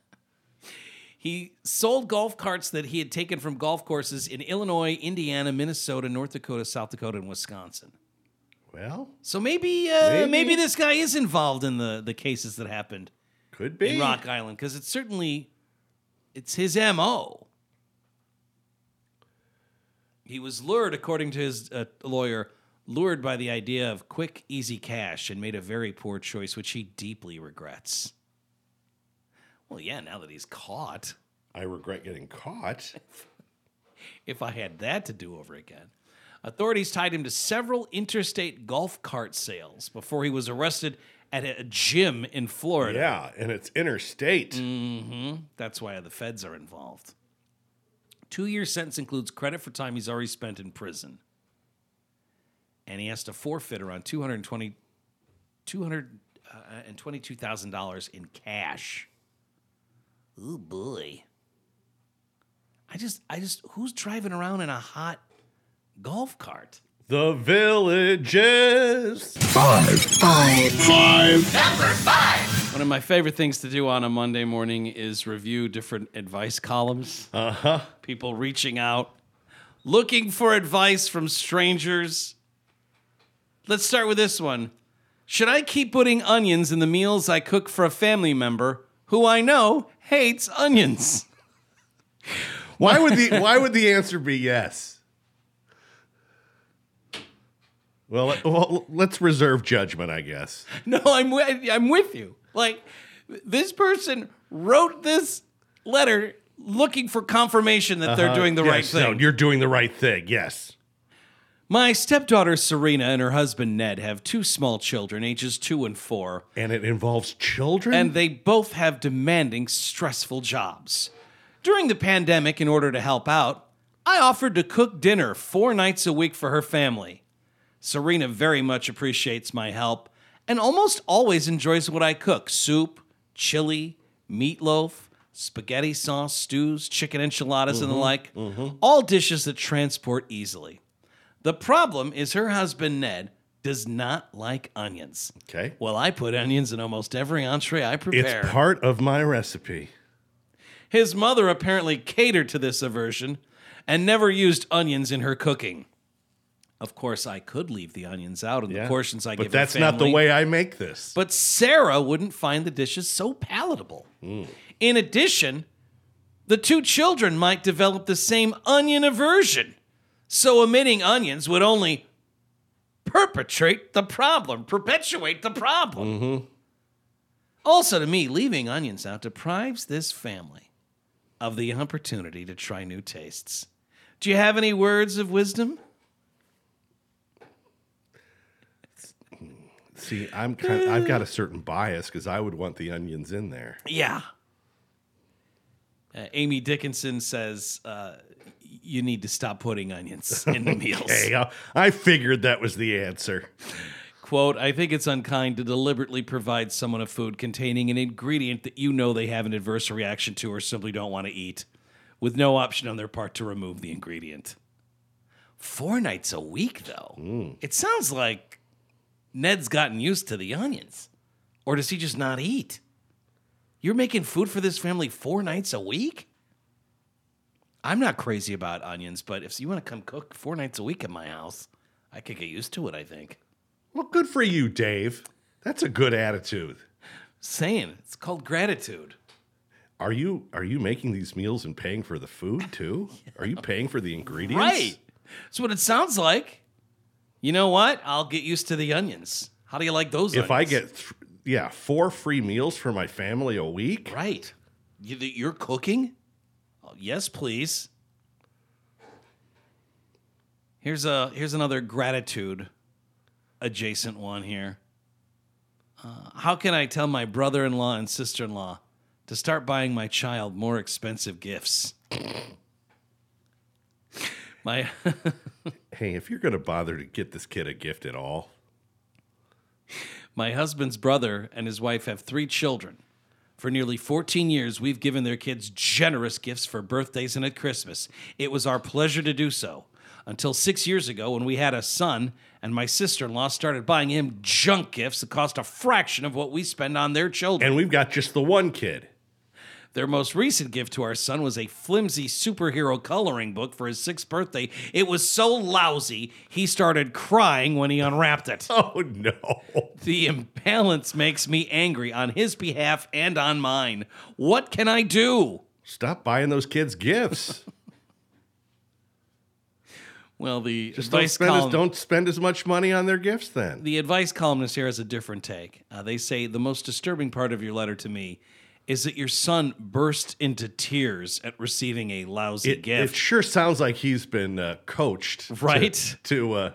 He sold golf carts that he had taken from golf courses in Illinois, Indiana, Minnesota, North Dakota, South Dakota, and Wisconsin. Well, So maybe uh, maybe. Maybe. this guy is involved in the, the cases that happened could be. in Rock Island, because it's certainly it's his M O. He was lured, according to his uh, lawyer, lured by the idea of quick, easy cash and made a very poor choice, which he deeply regrets. Well, yeah, now that he's caught, I regret getting caught. if I had that to do over again. Authorities tied him to several interstate golf cart sales before he was arrested at a gym in Florida. Yeah, and it's interstate. Mm. That's why the feds are involved. Two-year sentence includes credit for time he's already spent in prison. And he has to forfeit around two hundred twenty, two hundred twenty-two thousand dollars in cash. Oh, boy. I just, I just, who's driving around in a hot golf cart? The Villages. One of my favorite things to do on a Monday morning is review different advice columns. Uh-huh. People reaching out, looking for advice from strangers. Let's start with this one. Should I keep putting onions in the meals I cook for a family member who I know hates onions? Why would the Why would the answer be yes? Well, let- well, let's reserve judgment, I guess. No, I'm with, I'm with you. Like, this person wrote this letter looking for confirmation that they're Uh, doing the right yes, no, thing. you're doing the right thing. Yes. My stepdaughter Serena and her husband Ned have two small children, ages two and four, And it involves children. and they both have demanding, stressful jobs. During the pandemic, in order to help out, I offered to cook dinner four nights a week for her family. Serena very much appreciates my help and almost always enjoys what I cook: soup, chili, meatloaf, spaghetti sauce, stews, chicken enchiladas, and the like. All dishes that transport easily. The problem is her husband, Ned, does not like onions. Okay. Well, I put onions in almost every entree I prepare. It's part of my recipe. His mother apparently catered to this aversion and never used onions in her cooking. Of course, I could leave the onions out in the Yeah. portions I but give that's her not the family, way I make this. But Sarah wouldn't find the dishes so palatable. In addition, the two children might develop the same onion aversion. So omitting onions would only perpetrate the problem, perpetuate the problem. Also, to me, leaving onions out deprives this family of the opportunity to try new tastes. Do you have any words of wisdom? See, I'm kind I've got a certain bias because I would want the onions in there. Yeah. Uh, Amy Dickinson says uh, you need to stop putting onions in the meals. Hey, uh, I figured that was the answer. Quote, I think it's unkind to deliberately provide someone a food containing an ingredient that you know they have an adverse reaction to or simply don't want to eat, with no option on their part to remove the ingredient. Four nights a week, though. It sounds like Ned's gotten used to the onions. Or does he just not eat? You're making food for this family four nights a week? I'm not crazy about onions, but if you want to come cook four nights a week in my house, I could get used to it, I think. Well, good for you, Dave. That's a good attitude. Saying it's called gratitude. Are you are you making these meals and paying for the food too? Are you paying for the ingredients? Right. That's what it sounds like. You know what? I'll get used to the onions. How do you like those If onions? I get, th- yeah, four free meals for my family a week, Right. You, you're cooking? Oh, yes, please. Here's a here's another gratitude adjacent one here. Uh, how can I tell my brother-in-law and sister-in-law to start buying my child more expensive gifts? my hey, if you're going to bother to get this kid a gift at all, My husband's brother and his wife have three children. For nearly fourteen years, we've given their kids generous gifts for birthdays and at Christmas. It was our pleasure to do so. Until six years ago, when we had a son, and my sister-in-law started buying him junk gifts that cost a fraction of what we spend on their children. and we've got just the one kid. Their most recent gift to our son was a flimsy superhero coloring book for his sixth birthday. It was so lousy, he started crying when he unwrapped it. Oh, no. The imbalance makes me angry on his behalf and on mine. What can I do? Stop buying those kids gifts. Well, the Just don't advice spend, as, column, don't spend as much money on their gifts then. the advice columnist here has a different take. Uh, they say the most disturbing part of your letter to me is that your son burst into tears at receiving a lousy It, it gift. sure sounds like he's been uh, coached to- Right? to uh,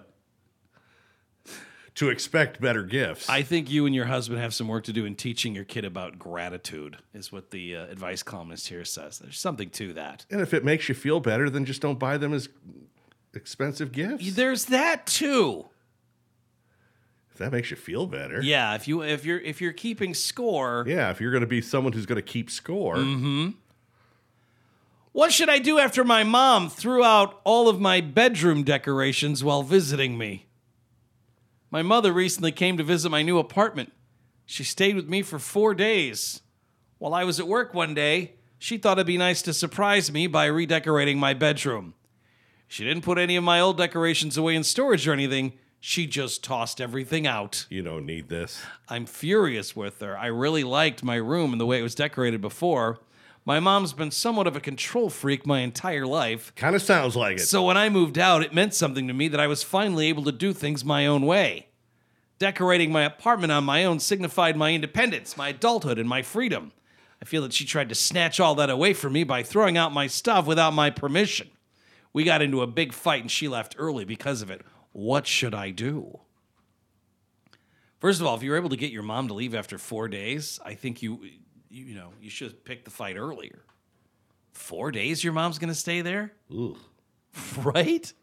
to expect better gifts. I think you and your husband have some work to do in teaching your kid about gratitude, is what the uh, advice columnist here says. There's something to that. and if it makes you feel better, then just don't buy them as expensive gifts. There's that too. If that makes you feel better. Yeah, if you if you're if you're keeping score, Yeah, if you're going to be someone who's going to keep score. Mm-hmm. What should I do after my mom threw out all of my bedroom decorations while visiting me? My mother recently came to visit my new apartment. She stayed with me for four days. While I was at work one day, she thought it'd be nice to surprise me by redecorating my bedroom. She didn't put any of my old decorations away in storage or anything. She just tossed everything out. You don't need this. I'm furious with her. I really liked my room and the way it was decorated before. My mom's been somewhat of a control freak my entire life. Kind of sounds like it. So when I moved out, it meant something to me that I was finally able to do things my own way. Decorating my apartment on my own signified my independence, my adulthood, and my freedom. I feel that she tried to snatch all that away from me by throwing out my stuff without my permission. We got into a big fight and she left early because of it. What should I do? First of all, if you were able to get your mom to leave after four days, I think you, you, you know, you should have picked the fight earlier. Four days your mom's going to stay there? Ugh. Right?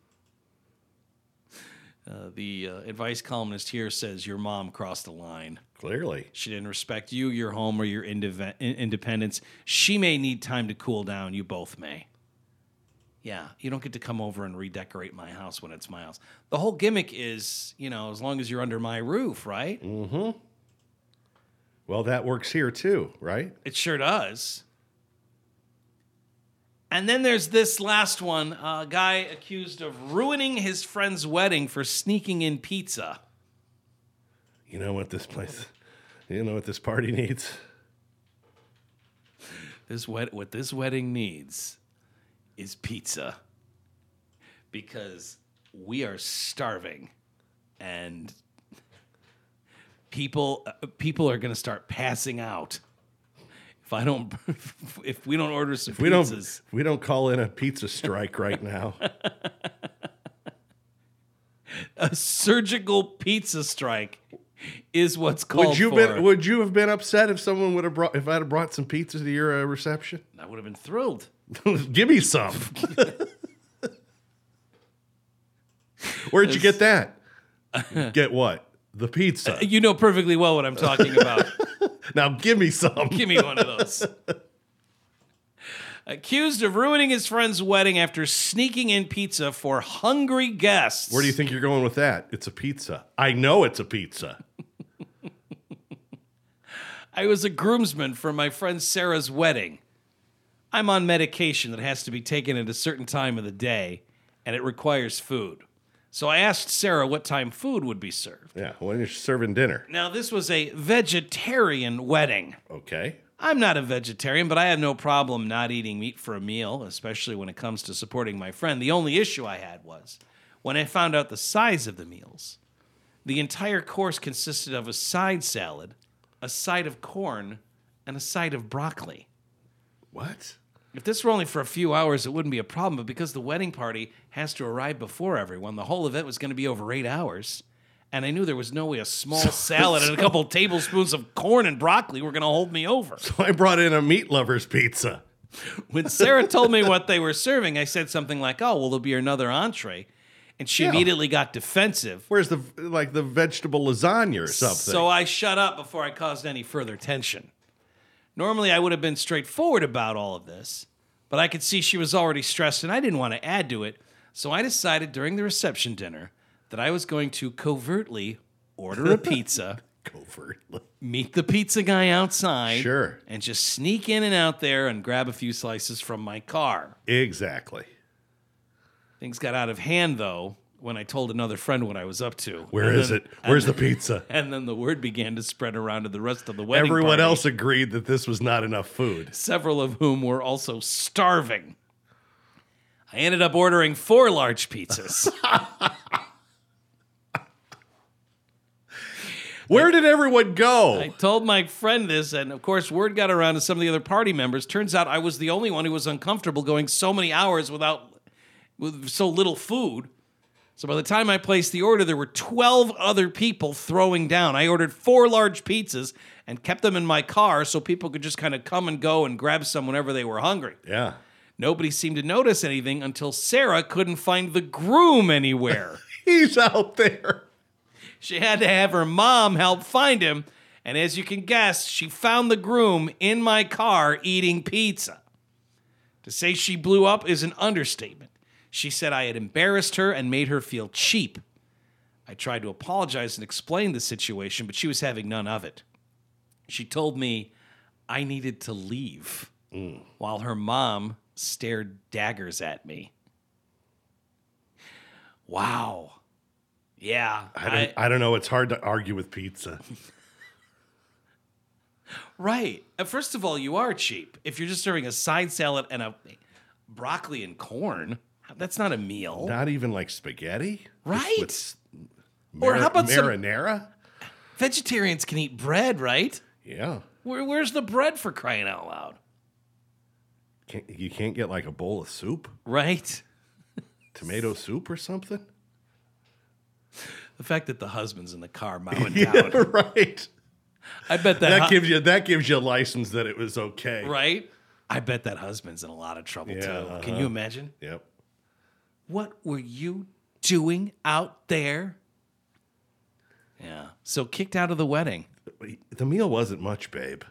Uh, the uh, advice columnist here says your mom crossed the line. Clearly. She didn't respect you, your home, or your indiv- in- independence. She may need time to cool down. You both may. Yeah, you don't get to come over and redecorate my house when it's my house. The whole gimmick is, you know, as long as you're under my roof, right? Mm-hmm. Well, that works here too, right? It sure does. And then there's this last one, a guy accused of ruining his friend's wedding for sneaking in pizza. You know what this place, you know what this party needs? This wed- what this wedding needs is pizza. Because we are starving and people uh, people are going to start passing out. If I don't if we don't order some If we pizzas. don't, if we don't call in a pizza strike right now. A surgical pizza strike is what's called Would you for. been would you have been upset if someone would have brought if I'd have brought some pizza to your uh, reception? I would have been thrilled. Give me some. Where'd you get that? Get what? The pizza. You know perfectly well what I'm talking about. Now give me some. Give me one of those. Accused of ruining his friend's wedding after sneaking in pizza for hungry guests. Where do you think you're going with that? It's a pizza. I know it's a pizza. I was a groomsman for my friend Sarah's wedding. I'm on medication that has to be taken at a certain time of the day, and it requires food. So I asked Sarah what time food would be served. Yeah, when you're serving dinner. Now, this was a vegetarian wedding. Okay. I'm not a vegetarian, but I have no problem not eating meat for a meal, especially when it comes to supporting my friend. The only issue I had was when I found out the size of the meals. The entire course consisted of a side salad, a side of corn, and a side of broccoli. What? If this were only for a few hours, it wouldn't be a problem, but because the wedding party has to arrive before everyone, the whole event was going to be over eight hours. And I knew there was no way a small salad and a couple tablespoons of corn and broccoli were going to hold me over. So I brought in a meat lover's pizza. When Sarah told me what they were serving, I said something like, oh, well, there'll be another entree. And she Yeah. immediately got defensive. Where's the, like, the vegetable lasagna or something? So I shut up before I caused any further tension. Normally, I would have been straightforward about all of this, but I could see she was already stressed, and I didn't want to add to it. So I decided during the reception dinner that I was going to covertly order a pizza, Covertly. meet the pizza guy outside, Sure. and just sneak in and out there and grab a few slices from my car. Exactly. Things got out of hand, though, when I told another friend what I was up to. Where And is then- it? Where's and the pizza? And then the word began to spread around to the rest of the wedding Everyone party, else agreed that this was not enough food. several of whom were also starving. I ended up ordering four large pizzas. Where did everyone go? I told my friend this, and of course, word got around to some of the other party members. Turns out I was the only one who was uncomfortable going so many hours without with so little food. So by the time I placed the order, there were twelve other people throwing down. I ordered four large pizzas and kept them in my car so people could just kind of come and go and grab some whenever they were hungry. Yeah. Nobody seemed to notice anything until Sarah couldn't find the groom anywhere. He's out there. She had to have her mom help find him, and as you can guess, she found the groom in my car eating pizza. To say she blew up is an understatement. She said I had embarrassed her and made her feel cheap. I tried to apologize and explain the situation, but she was having none of it. She told me I needed to leave, while her mom stared daggers at me. Wow. Yeah. I don't, I, don't know. It's hard to argue with pizza. Right. Uh, First of all, you are cheap. If you're just serving a side salad and a broccoli and corn, that's not a meal. Not even like spaghetti? Right. With Or mar- how about some- marinara? Vegetarians can eat bread, right? Yeah. Where, where's the bread for crying out loud? Can't, you can't get like a bowl of soup? Right? Tomato soup or something? The fact that the husband's in the car mowing Yeah, down. right. I bet that, That hu- gives you that gives you a license that it was okay. right? I bet that husband's in a lot of trouble Yeah, too. Can uh-huh. you imagine? Yep. What were you doing out there? Yeah. So kicked out of the wedding. The meal wasn't much, babe.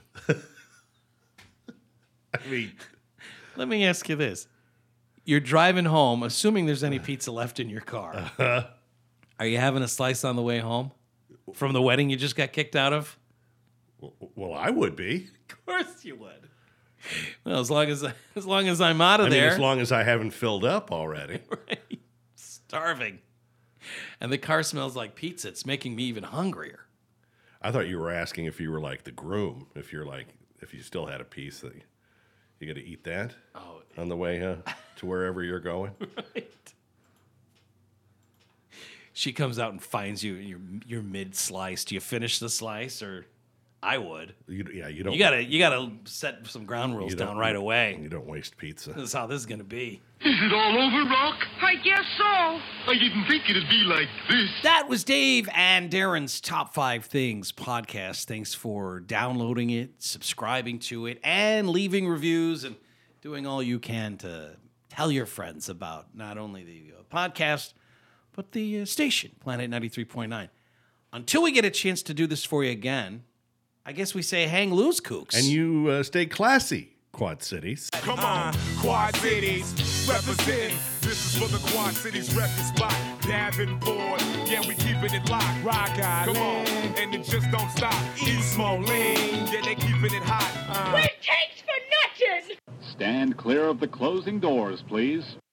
I mean, Let me ask you this. You're driving home, assuming there's any pizza left in your car. Uh-huh. Are you having a slice on the way home from the wedding you just got kicked out of? well, I would be. Of course you would. Well, as long as as long as I'm out of I mean, there, as long as I haven't filled up already. right? Starving, and the car smells like pizza. It's making me even hungrier. I thought you were asking if you were like the groom, if you're like, if you still had a piece that you, you got to eat that Oh, on the way huh, to wherever you're going. right. She comes out and finds you. You're you're mid slice. Do you finish the slice, or I would? You, yeah, you don't. You gotta you gotta set some ground rules you don't- down right away. You don't waste pizza. This is how this is gonna be. Is it all over, Rock? I guess so. I didn't think it'd be like this. That was Dave and Darren's Top Five Things podcast. Thanks for downloading it, subscribing to it, and leaving reviews and doing all you can to tell your friends about not only the uh, podcast, but the uh, station, Planet ninety-three point nine. Until we get a chance to do this for you again, I guess we say hang loose, kooks. And you uh, stay classy, Quad Cities. Come on, Quad Cities, represent. This is for the Quad Cities record spot. Davenport, yeah, we keeping it locked. Rock Island, come on, and it just don't stop. East Moline, yeah, they keeping it hot. Uh, It takes for nothing. Stand clear of the closing doors, please.